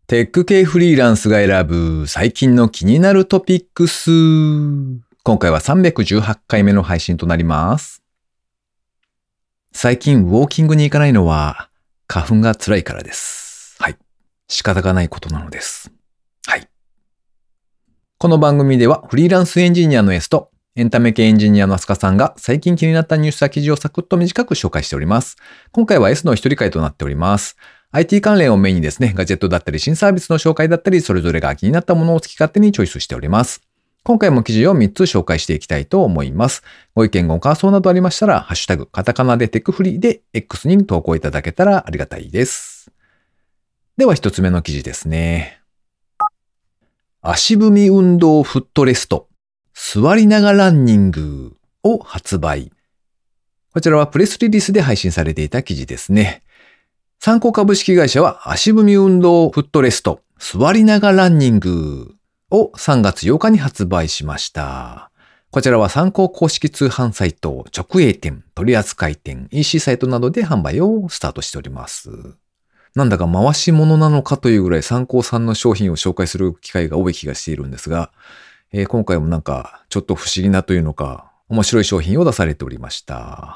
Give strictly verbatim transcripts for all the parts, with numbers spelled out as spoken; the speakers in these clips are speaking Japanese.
テック系フリーランスが選ぶ最近の気になるトピックス。今回はさんびゃくじゅうはちかいめの配信となります。最近ウォーキングに行かないのは花粉が辛いからです。はい。仕方がないことなのです。はい。この番組ではフリーランスエンジニアの S とエンタメ系エンジニアのアスカさんが最近気になったニュースや記事をサクッと短く紹介しております。今回は S の一人会となっております。アイティー 関連をメインにですね、ガジェットだったり新サービスの紹介だったり、それぞれが気になったものを好き勝手にチョイスしております。今回も記事をみっつ紹介していきたいと思います。ご意見ご感想などありましたら、ハッシュタグ、カタカナでテクフリーで X に投稿いただけたらありがたいです。では一つ目の記事ですね。足踏み運動フットレスト、座りながらランニングを発売。こちらはプレスリリースで配信されていた記事ですね。参考株式会社は足踏み運動フットレスト、座りながらランニングをさんがつようかに発売しました。こちらは参考公式通販サイト、直営店、取扱店、イーシー サイトなどで販売をスタートしております。なんだか回し物なのかというぐらい参考さんの商品を紹介する機会が多い気がしているんですが、えー、今回もなんかちょっと不思議なというのか面白い商品を出されておりました。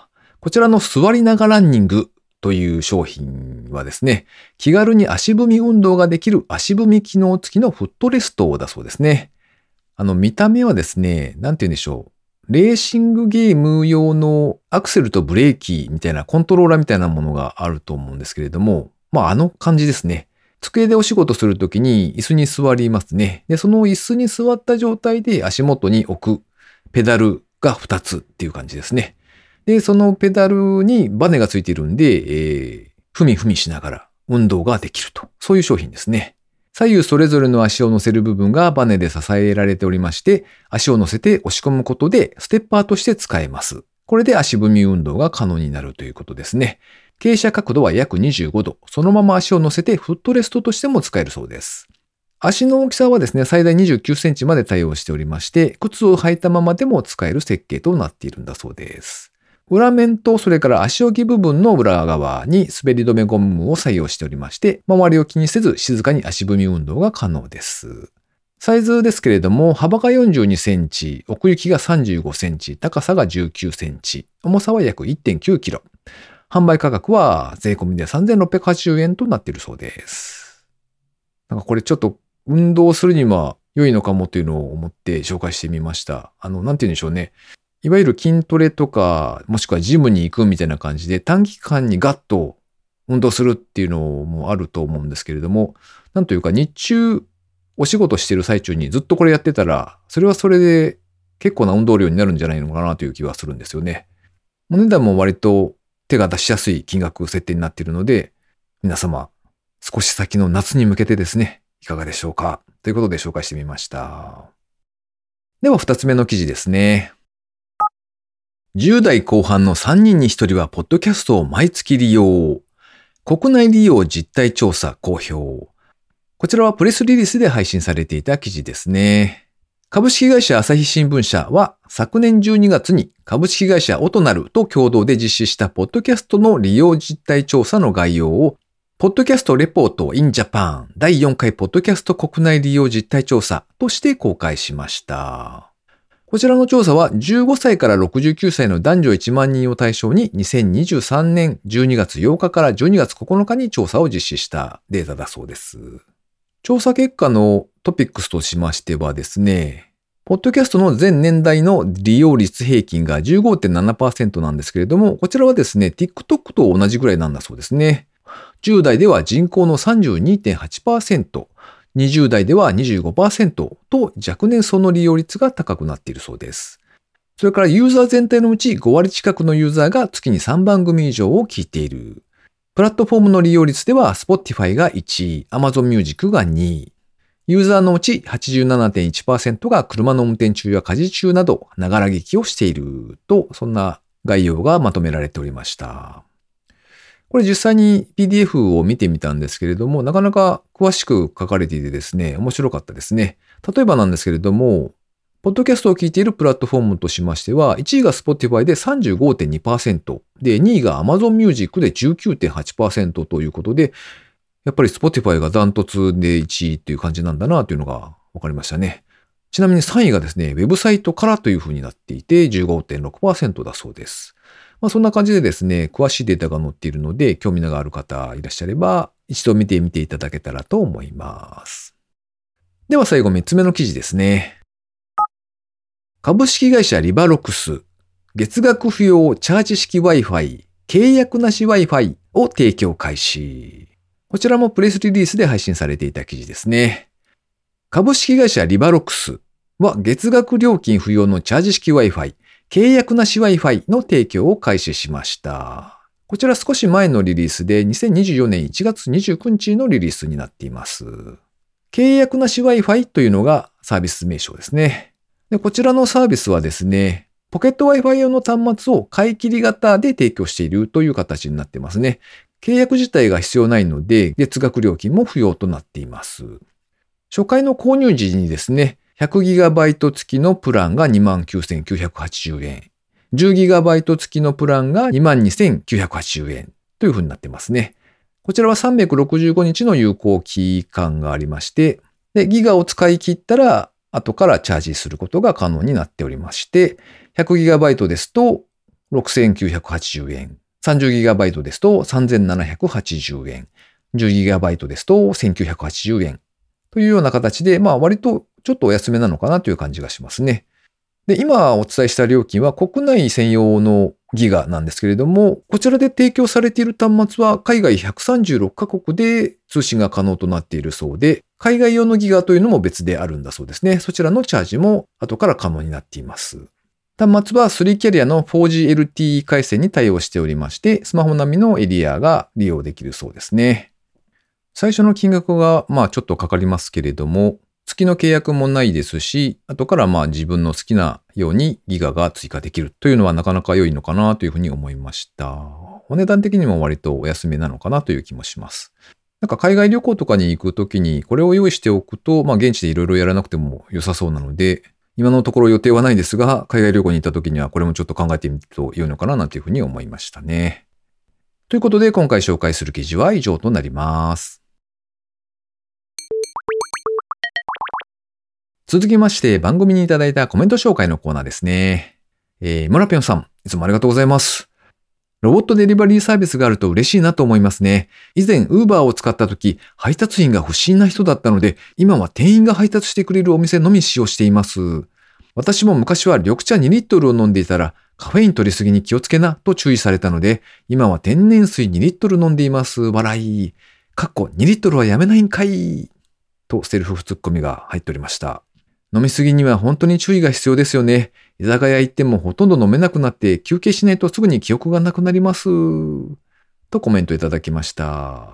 こちらの座りながらランニングという商品はですね、気軽に足踏み運動ができる足踏み機能付きのフットレストだそうですね。あの見た目はですね、なんて言うんでしょう。レーシングゲーム用のアクセルとブレーキみたいなコントローラーみたいなものがあると思うんですけれども、まああの感じですね。机でお仕事するときに椅子に座りますね。で、その椅子に座った状態で足元に置くペダルがふたつっていう感じですね。で、そのペダルにバネがついているんで、えー、ふみふみしながら運動ができると。そういう商品ですね。左右それぞれの足を乗せる部分がバネで支えられておりまして、足を乗せて押し込むことでステッパーとして使えます。これで足踏み運動が可能になるということですね。傾斜角度は約にじゅうごど。そのまま足を乗せてフットレストとしても使えるそうです。足の大きさはですね、最大にじゅうきゅうセンチまで対応しておりまして、靴を履いたままでも使える設計となっているんだそうです。裏面とそれから足置き部分の裏側に滑り止めゴムを採用しておりまして、周りを気にせず静かに足踏み運動が可能です。サイズですけれども、幅がよんじゅうにセンチ、奥行きがさんじゅうごセンチ、高さがじゅうきゅうセンチ、重さは約 いってんきゅうキロ。販売価格は税込みでさんぜんろっぴゃくはちじゅうえんとなっているそうです。なんかこれちょっと運動するには良いのかもというのを思って紹介してみました。あの、なんて言うんでしょうね。いわゆる筋トレとか、もしくはジムに行くみたいな感じで短期間にガッと運動するっていうのもあると思うんですけれども、なんというか日中お仕事してる最中にずっとこれやってたら、それはそれで結構な運動量になるんじゃないのかなという気はするんですよね。お値段も割と手が出しやすい金額設定になっているので、皆様少し先の夏に向けてですね、いかがでしょうかということで紹介してみました。では二つ目の記事ですね。じゅう代後半のさんにんにひとりはポッドキャストを毎月利用。国内利用実態調査公表。こちらはプレスリリースで配信されていた記事ですね。株式会社朝日新聞社は昨年じゅうにがつに株式会社オトナルと共同で実施したポッドキャストの利用実態調査の概要をポッドキャストレポート in Japan だいよんかいポッドキャスト国内利用実態調査として公開しました。こちらの調査はじゅうごさいからろくじゅうきゅうさいの男女いちまんにんを対象ににせんにじゅうさんねんじゅうにがつようかからじゅうにがつここのかに調査を実施したデータだそうです。調査結果のトピックスとしましてはですね、ポッドキャストの全年代の利用率平均が じゅうごてんななパーセント なんですけれども、こちらはですね、TikTok と同じぐらいなんだそうですね。じゅう代では人口の さんじゅうにてんはちパーセント、にじゅう代では にじゅうごパーセント と若年層の利用率が高くなっているそうです。それからユーザー全体のうちごわり近くのユーザーが月にさんばんぐみ以上を聞いている。プラットフォームの利用率では Spotify がいちい、Amazon Music がにい。ユーザーのうち はちじゅうななてんいちパーセント が車の運転中や家事中などながら聞きをしていると、そんな概要がまとめられておりました。これ実際に ピーディーエフ を見てみたんですけれども、なかなか詳しく書かれていてですね、面白かったですね。例えばなんですけれども、ポッドキャストを聞いているプラットフォームとしましては、いちいが Spotify で さんじゅうごてんにパーセント、で、にいが Amazon Music で じゅうきゅうてんはちパーセント ということで、 やっぱり Spotify がダントツでいちいっていう感じなんだなというのが分かりましたね。ちなみにさんいがですね、ウェブサイトからという風になっていて じゅうごてんろくパーセント だそうです。まあそんな感じでですね、詳しいデータが載っているので、興味のある方いらっしゃれば、一度見てみていただけたらと思います。では最後みっつめの記事ですね。株式会社リバロックス、月額不要チャージ式 Wi-Fi、契約なし Wi-Fi を提供開始。こちらもプレスリリースで配信されていた記事ですね。株式会社リバロックスは月額料金不要のチャージ式 Wi-Fi、契約なし Wi-Fi の提供を開始しました。こちら少し前のリリースでにせんにじゅうよねんいちがつにじゅうくにちのリリースになっています。契約なし Wi-Fi というのがサービス名称ですね。で、こちらのサービスはですね、ポケット Wi-Fi 用の端末を買い切り型で提供しているという形になっていますね。契約自体が必要ないので、月額料金も不要となっています。初回の購入時にですね、ひゃくギガバイト 付きのプランが にまんきゅうせんきゅうひゃくはちじゅうえん、じゅうギガバイト 付きのプランが にまんにせんきゅうひゃくはちじゅうえんという風になってますね。こちらはさんびゃくろくじゅうごにちの有効期間がありまして、で、ギガを使い切ったら、後からチャージすることが可能になっておりまして、ひゃくギガバイト ですとろくせんきゅうひゃくはちじゅうえん、さんじゅうギガバイト ですとさんぜんななひゃくはちじゅうえん、じゅうギガバイト ですとせんきゅうひゃくはちじゅうえんというような形で、まあ割とちょっとお安めなのかなという感じがしますね。で、今お伝えした料金は国内専用のギガなんですけれども、こちらで提供されている端末は海外ひゃくさんじゅうろっかこくで通信が可能となっているそうで、海外用のギガというのも別であるんだそうですね。そちらのチャージも後から可能になっています。端末はスリーキャリアの フォージーエルティー 回線に対応しておりまして、スマホ並みのエリアが利用できるそうですね。最初の金額がまあちょっとかかりますけれども、月の契約もないですし、後からまあ自分の好きなようにギガが追加できるというのはなかなか良いのかなというふうに思いました。お値段的にも割とお安めなのかなという気もします。なんか海外旅行とかに行くときにこれを用意しておくと、まあ現地でいろいろやらなくても良さそうなので、今のところ予定はないですが、海外旅行に行ったときにはこれもちょっと考えてみると良いのかななんていうふうに思いましたね。ということで今回紹介する記事は以上となります。続きまして番組にいただいたコメント紹介のコーナーですね。えー、村ぴょんさん、いつもありがとうございます。ロボットデリバリーサービスがあると嬉しいなと思いますね。以前、Uber を使った時、配達員が不審な人だったので、今は店員が配達してくれるお店のみ使用しています。私も昔は緑茶にリットルを飲んでいたら、カフェイン取りすぎに気をつけなと注意されたので、今は天然水にリットル飲んでいます。笑い。かっこにリットルはやめないんかい。とセルフツッコミが入っておりました。飲みすぎには本当に注意が必要ですよね。居酒屋行ってもほとんど飲めなくなって休憩しないとすぐに記憶がなくなります。とコメントいただきました。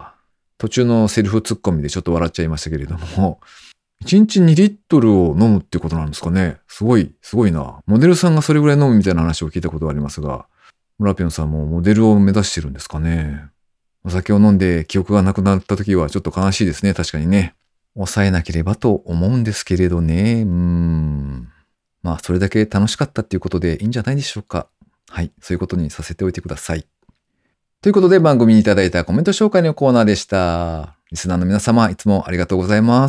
途中のセルフツッコミでちょっと笑っちゃいましたけれども、いちにちにリットルを飲むってことなんですかね。すごい、すごいな。モデルさんがそれぐらい飲むみたいな話を聞いたことがありますが、村ぴょんさんもモデルを目指してるんですかね。お酒を飲んで記憶がなくなった時はちょっと悲しいですね。確かにね。抑えなければと思うんですけれどね。うーん。まあ、それだけ楽しかったっていうことでいいんじゃないでしょうか。はい。そういうことにさせておいてください。ということで番組にいただいたコメント紹介のコーナーでした。リスナーの皆様、いつもありがとうございます。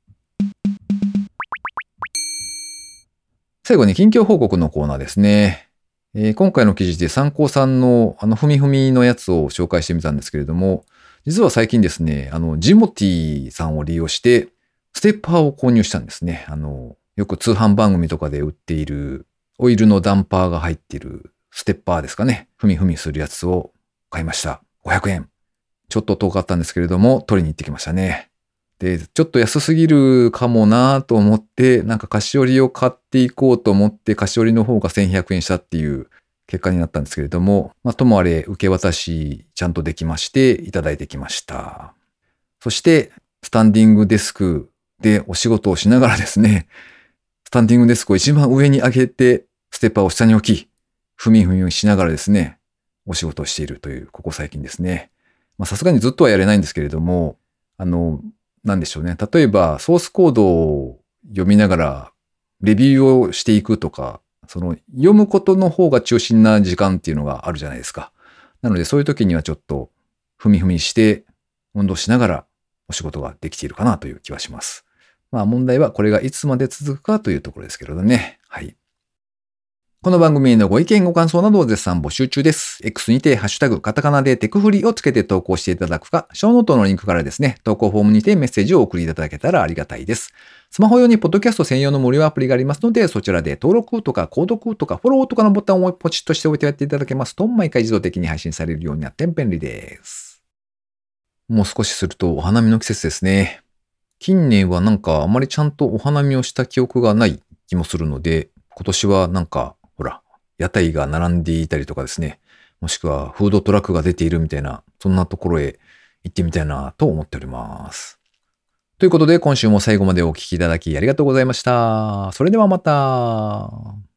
最後に近況報告のコーナーですね。えー、今回の記事で参考さんのあのふみふみのやつを紹介してみたんですけれども、実は最近ですね、あの、ジモティさんを利用して、ステッパーを購入したんですね。あの、よく通販番組とかで売っている、オイルのダンパーが入っているステッパーですかね。ふみふみするやつを買いました。ごひゃくえん。ちょっと遠かったんですけれども、取りに行ってきましたね。で、ちょっと安すぎるかもなと思って、なんか菓子折りを買っていこうと思って、菓子折りの方がせんひゃくえんしたっていう結果になったんですけれども、まあ、ともあれ受け渡しちゃんとできましていただいてきました。そしてスタンディングデスクでお仕事をしながらですね、スタンディングデスクを一番上に上げてステッパーを下に置き、踏み踏みしながらですね、お仕事をしているというここ最近ですね。まあさすがにずっとはやれないんですけれども、あの、なんでしょうね。例えばソースコードを読みながらレビューをしていくとか、その読むことの方が中心な時間っていうのがあるじゃないですか。なのでそういう時にはちょっと踏み踏みして運動しながらお仕事ができているかなという気はします。まあ問題はこれがいつまで続くかというところですけれどね。はい。この番組へのご意見ご感想などを絶賛募集中です。X にてハッシュタグカタカナでテクフリをつけて投稿していただくか、ショーノートのリンクからですね、投稿フォームにてメッセージをお送りいただけたらありがたいです。スマホ用にポッドキャスト専用の無料アプリがありますので、そちらで登録とか購読とかフォローとかのボタンをポチッとしておいてやっていただけますと、毎回自動的に配信されるようになって便利です。もう少しするとお花見の季節ですね。近年はなんかあまりちゃんとお花見をした記憶がない気もするので、今年はなんか、ほら、屋台が並んでいたりとかですね、もしくはフードトラックが出ているみたいな、そんなところへ行ってみたいなと思っております。ということで今週も最後までお聞きいただきありがとうございました。それではまた。